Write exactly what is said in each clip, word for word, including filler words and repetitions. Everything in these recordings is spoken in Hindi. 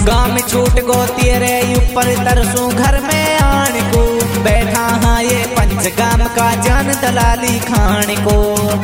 गाँव में छूट गो तेरे ऊपर तरसू घर में आन को, बैठा हाँ ये पंचगाम का जान दलाली खान को।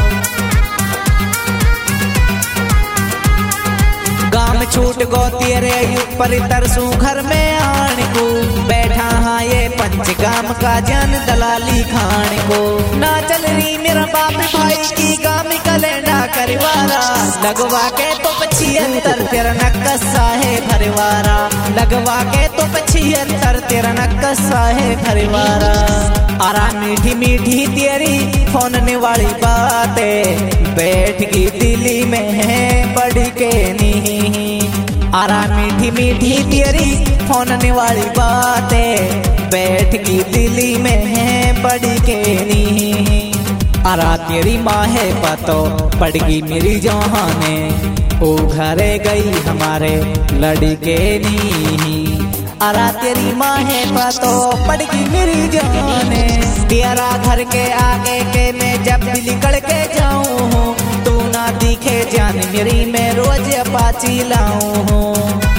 गाँव में छूट गो तेरे ऊपर तरसू घर में आन को, बैठा हाँ ये पंचगाम का जान दलाली खान को। ना चल रही मेरा बाप भाई की गाँव कलेंडा करवारा, लगवा के तो पछिहत्तर तेरा नक्कसा है भरवारा, लगवा के तो पछिहत्तर तेरा नक्कसा है भरवारा। आरा मीठी मीठी तेरी फोनने वाली बातें, बैठ गई दिल्ली में है बड़ी के नहीं। आरा मीठी मीठी तेरी फोनने वाली बातें, बैठ गई दिल्ली में है बड़ी के नहीं। आरा तेरी माँ है पतो पड़ गई मेरी जहाने, ओ घरे गई हमारे लड़के नी। आरा तेरी माँ है पतो पड़ गई मेरी जाने, तेरा घर के आगे के मैं जब भी निकल के जाऊँ, तू ना दिखे जान मेरी मैं रोज अपाची लाऊं।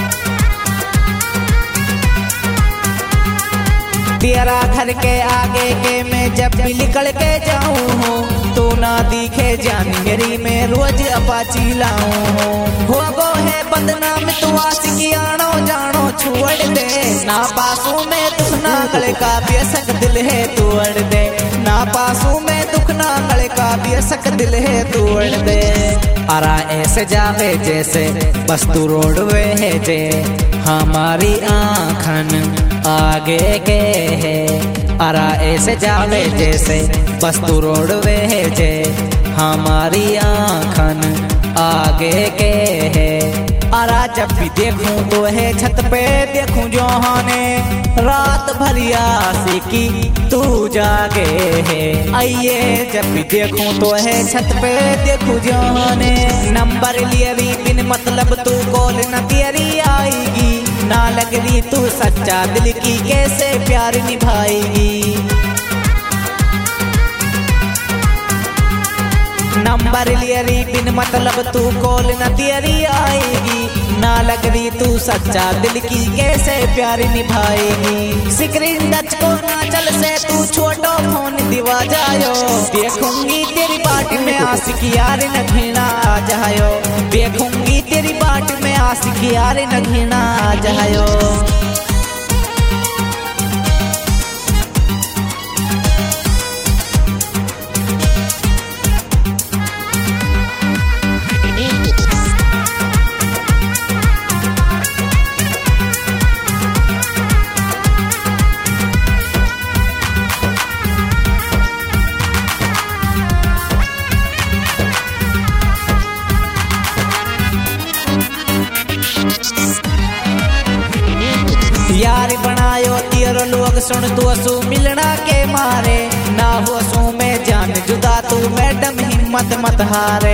तेरा घर के आगे के मैं जब भी निकल के जाऊँ, तू ना दिखे जान मेरी मैं रोज अपाची लाऊं। हो गो है बदनाम तू आशिकी आनो जानो छोड़ दे, ना पासों में दुख ना गले का बेशक दिल है तोड़ दे, ना पासों में दुख ना गले का बेशक दिल है तोड़ दे। आरा ऐसे जावे जैसे बस तू रोडवे है जे, हमारी आँखन आगे के है। आरा ऐसे जावे जैसे बस तू रोडवे है जे, हमारी आँखन आगे के है। आरा जब भी देखूं तो है छत पे देखूं जोहाने, रात भरी आशिकी तू जागे है। आइए जब भी देखूं तो है छत पे देखूं जोहाने, नंबर लिए भी बिन मतलब तू कॉल न तेरी आएगी, ना लग रही तू सच्चा दिल की कैसे प्यार निभाएगी। नंबर लिए री बिन मतलब तू कॉल न तेरी आएगी, ना लग रही तू सच्चा दिल की कैसे प्यार निभाएगी। स्क्रीन टच को ना चल से तू छोटो फोन दिवा जायो, देखूंगी तेरी बाट में आशिकी यार न घिना आ जायो, देखूंगी तेरी बाट में आशिकी यार न घिना आ जायो। यार बनायो तेरो लोग सुन तू असू मिलना के मारे, ना हो असू में जान जुदा तू मैडम हिम्मत मत हारे।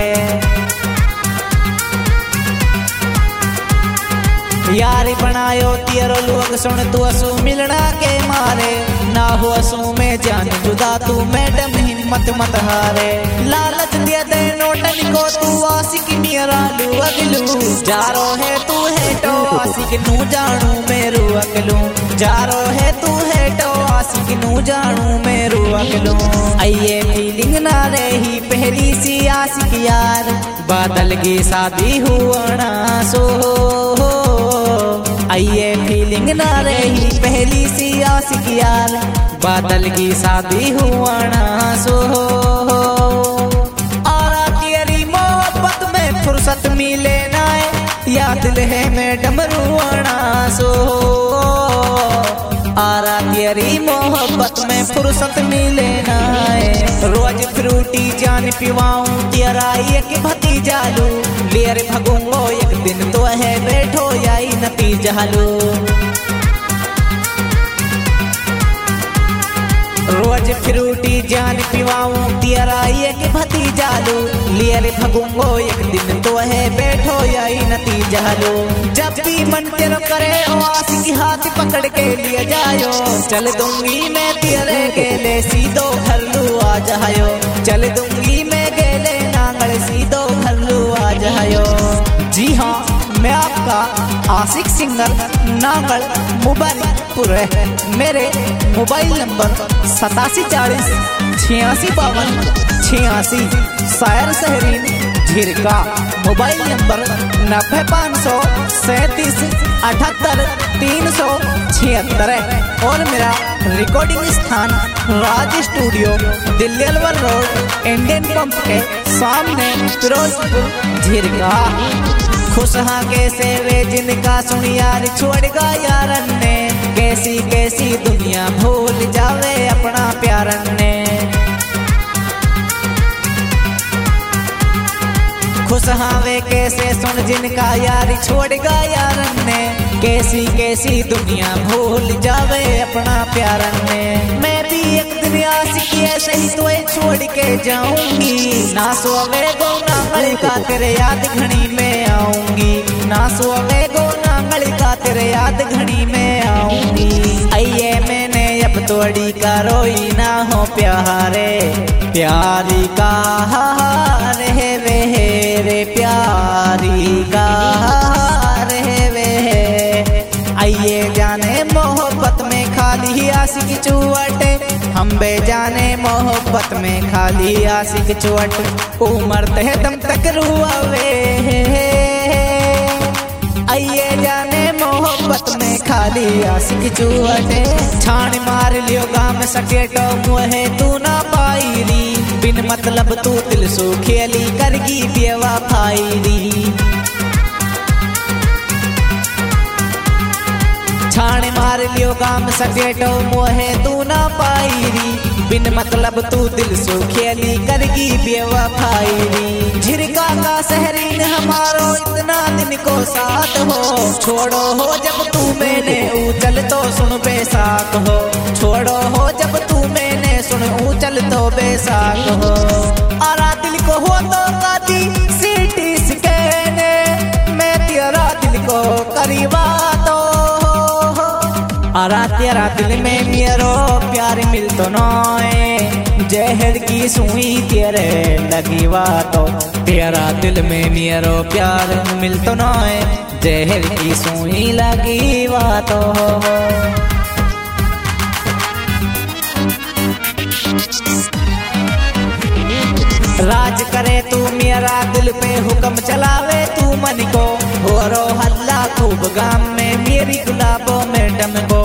यार बनायो तेरो लोग सुन तू असू मिलना के मारे, ना हो असू में जान जुदा तू मैडम हिम्मत मत हारे। लालच दे दे नोटन को तू आशिक मेरा लू अगलू, जारो है तू है तो आशिक नू जानू मेरू अगलू, जारो है तू है तो आशिक नू जानू मेरू अगलू। आइए फीलिंग ना रही पहली सी आशिक यार, बादल की शादी हुआ ना सो। आइए फीलिंग ना रही पहली सी आशिक यार, बादल की शादी हुआ ना सो। आरा तेरी मोहब्बत में फुर्सत मिले ना या दिल है मैडम रुआना सो। आरा तेरी मोहब्बत में फुर्सत मिले ना, रोज फ्रूटी जान पिवाऊं तेरा एक भतीजा लू, लेर भगूंगो एक दिन तो है बैठो याई नतीजा लू। रोज फ्रूटी जान पिवाऊं तेरा एक भतीजा लू, लेर भगूंगो एक दिन तो है बैठो याई नतीजा लू। जब भी मन तेरा करे आशिक हाथ पकड़ के लिए जायो, चल दूंगी मैं तेरे गेले सीधो घर लू आ जायो, चल दूंगी मैं गेले नांगल सीधो घर लू आ जायो। जी हाँ मैं आप का आशिक सिंगर नागल मुबारकपुर है। मेरे मोबाइल नंबर सतासी चालीस छियासी बावन छियासी। शायर सहरीन झिरका मोबाइल नंबर नब्बे पाँच सौ सैंतीस अठहत्तर तीन सौ छिहत्तर है। और मेरा रिकॉर्डिंग स्थान Raj studio Delhi Alwar road Indian pump के सामने फिरोजपुर झिरका। खुश हाँ कैसे वे जिनका सुन यार छोड़गा यारन ने, कैसी कैसी दुनिया भूल जावे अपना प्यारन ने। खुश हाँ वे कैसे सुन जिनका यार छोड़गा यारन ने, कैसी कैसी दुनिया भूल जावे अपना प्यारन ने। मैं भी एक दिन आशिकी ऐसे ही तो छोड़ के जाऊंगी, ना सोवे गो नांगल का तेरे याद घड़ी में आऊंगी, ना सोवे गो नांगल का तेरे याद घड़ी में आऊंगी। आइए मैंने अब तोड़ी का रोई ना हो प्यारे, प्यारी का रे वे रे प्यारी का रे वे। आइए जाने मोहब्बत में खाली आशिक चुवटे, हम बे जाने मोहब्बत में खाली आशिक चुवट। उमर तह दम तक रुआवे, आइए जाने मोहब्बत में खाली आशिक चुवटे। छान मार लियो गाम सकेटो मुहे तू ना पाईरी, बिन मतलब तू दिल सो खेली करगी बेवफाई। छान मार लियो गाम सकेटो मोहे तू ना पाईरी, बिन मतलब तू दिल सो खेली करगी बेवफाई। झिरका का सहरीन हमारो इतना दिन को साथ हो, छोड़ो हो जब तू मैंने ऊंचल तो सुन बेसाक हो, छोड़ो हो जब तू मैंने सुन ऊंचल तो बेसाक हो। आरा दिल को हो तो काती सीटी स्कैन, मैं तेरा दिल को करीबा तो आरा तेरा दिल में मेरो प्यार मिल तो नोए, जहर की सुई तेरे लगी बातो। तेरा दिल में मेरो प्यार मिल तो नोए, जहर की सुई लगी बातो। राज करे तू मेरा दिल पे हुक्म चलावे तू मन को, हो रो हल्ला खूब गाम में मेरी गुलाबों में डम को।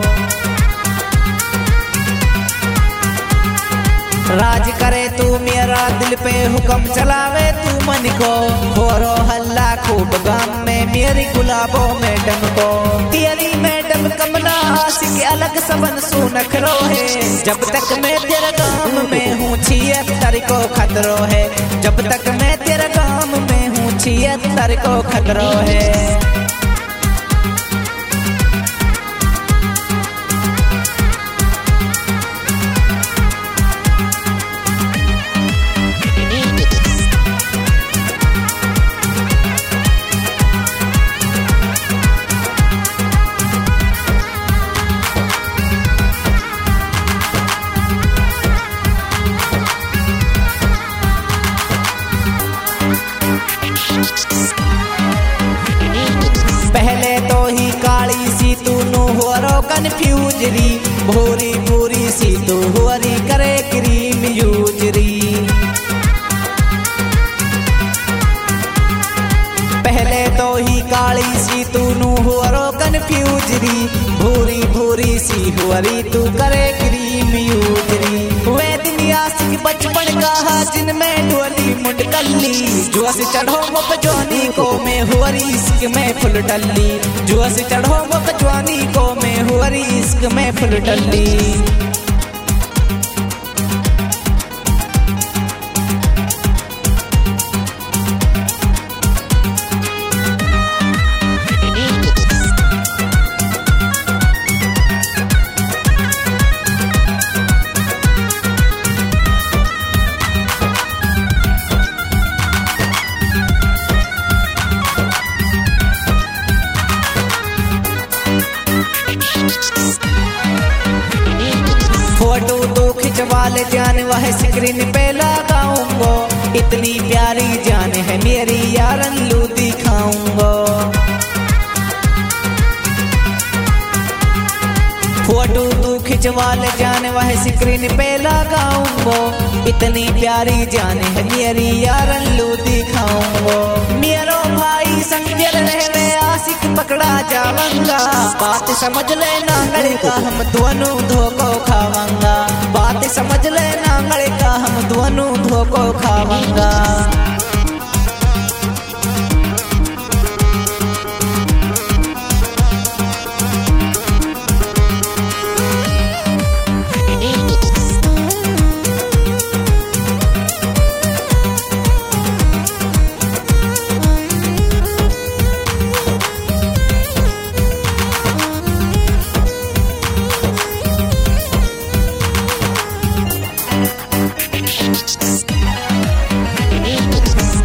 राज करे तू मेरा दिल पे हुक्म चलावे तू मन को, हो रो हल्ला खूब गाम में मेरी गुलाबों में डम को। तेरी मैडम कमला आशिक अलग सबन सुनखरो है, जब तक मैं तेरे गाम में हूँ छिहत्तर को खतरो है, जब तक मैं तेरे गाम में हूँ छिहत्तर को खतरो है। पहले तो ही काली सी तू नु हो रो कन्फ्यूजरी, भूरी भूरी सी तू हुरी करे क्रीम यूजरी। पहले तो ही काली सी तू नु हो रो कन्फ्यूजरी, भूरी भूरी सी हुरी तू करे क्रीम यूजरी। वे दिन आशिक बचपन का जिनमें डोली मुंडकली, जुआ से चढ़ो मुप जवानी को मैं हुरी इश्क में फुल डली, जुआ से चढ़ो मुप जवानी को मैं हुरी इश्क में फुल डली। फोटो तो खिंचवाले जान वह स्क्रीन पे लगाऊंगो, इतनी प्यारी जान है मेरी यारन लू दिखाऊंगो। खिंचवा ले जान वह स्क्रीन पे लगाऊंगो। इतनी प्यारी जान है मेरी यारन लू दिखाऊंगो। मेरो भाई संजल रहे आशिक पकड़ा जावंगा। बात समझ ले नांगड़ का हम दोनों धोखो खावंगा। बात समझ ले नांगड़ का हम दोनों धोखो खावंगा।